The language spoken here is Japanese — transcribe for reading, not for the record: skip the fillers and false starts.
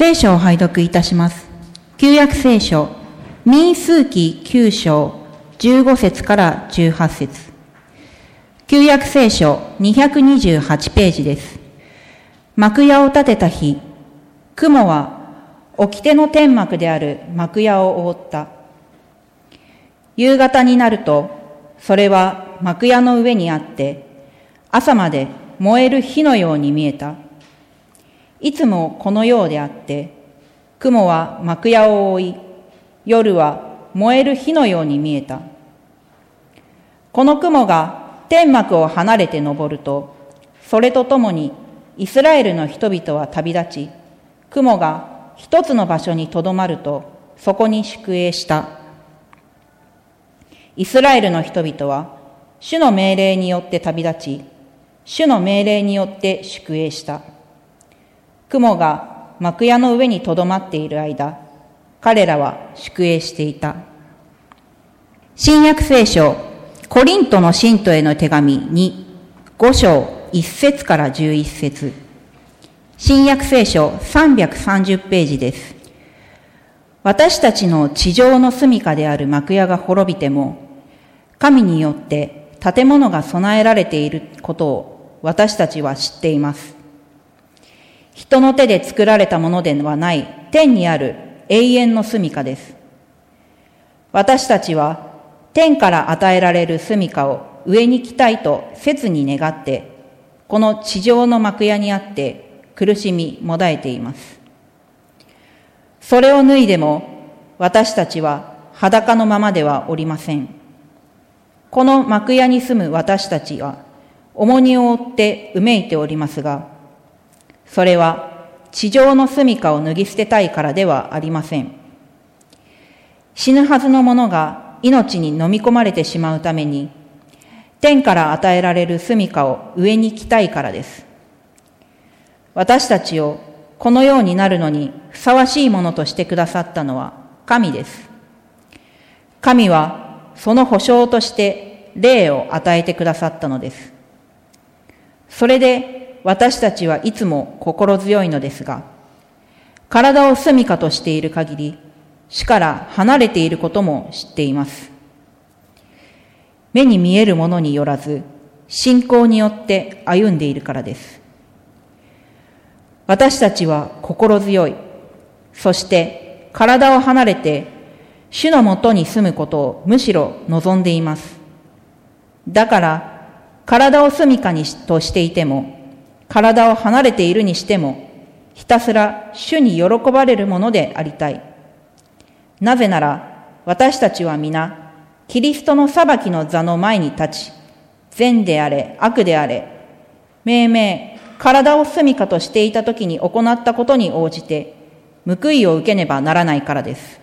聖書を拝読いたします。旧約聖書、民数記9章15節から18節。旧約聖書228ページです。幕屋を建てた日、雲は掟の天幕である幕屋を覆った。夕方になると、それは幕屋の上にあって、朝まで燃える火のように見えた。いつもこのようであって、雲は幕屋を覆い、夜は燃える火のように見えた。この雲が天幕を離れて昇ると、それとともにイスラエルの人々は旅立ち、雲が一つの場所にとどまると、そこに宿営した。イスラエルの人々は、主の命令によって旅立ち、主の命令によって宿営した。雲が幕屋の上にとどまっている間、彼らは宿営していた。新約聖書、コリントの信徒への手紙に5章1節から11節。新約聖書330ページです。私たちの地上の住処である幕屋が滅びても、神によって建物が備えられていることを私たちは知っています。人の手で作られたものではない天にある永遠の住処です。私たちは天から与えられる住処を上に来たいと切に願って、この地上の幕屋にあって苦しみもだえています。それを脱いでも私たちは裸のままではおりません。この幕屋に住む私たちは重荷を負ってうめいておりますが、それは地上の住処を脱ぎ捨てたいからではありません。死ぬはずの者が命に飲み込まれてしまうために、天から与えられる住処を上に来たいからです。私たちをこのようになるのにふさわしいものとしてくださったのは神です。神はその保証として霊を与えてくださったのです。それで私たちはいつも心強いのですが、体を住処としている限り、死から離れていることも知っています。目に見えるものによらず、信仰によって歩んでいるからです。私たちは心強い、そして体を離れて主のもとに住むことをむしろ望んでいます。だから体を住処にとしていても、体を離れているにしても、ひたすら主に喜ばれるものでありたい。なぜなら私たちは皆キリストの裁きの座の前に立ち、善であれ悪であれ、命名体を住処としていたときに行ったことに応じて報いを受けねばならないからです。